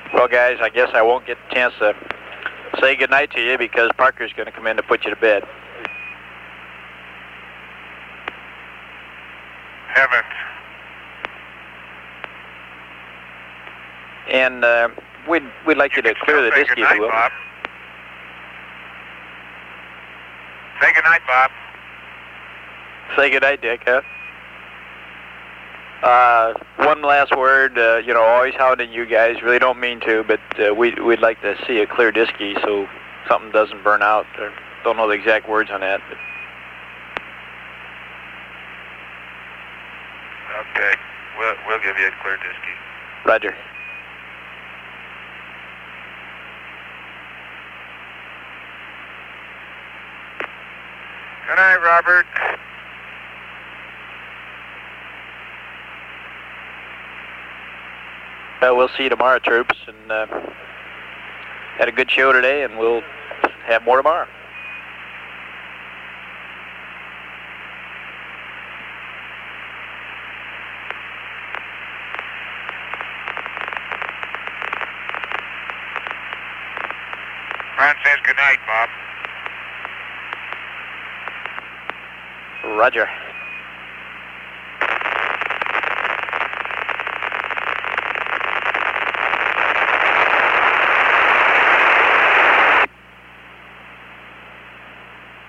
Well, guys, I guess I won't get a chance to say goodnight to you because Parker's going to come in to put you to bed. Heavens. And we'd like you to clear the disc, if you will. Bob. Say goodnight, Bob. Say goodnight, Dick, huh? One last word, always hounding you guys. Really don't mean to, but we'd like to see a clear disky so something doesn't burn out. Don't know the exact words on that. But. Okay, we'll give you a clear disky. Roger. Good night, Robert. We'll see you tomorrow, troops, and had a good show today, and we'll have more tomorrow. Ron says good night, Bob. Roger.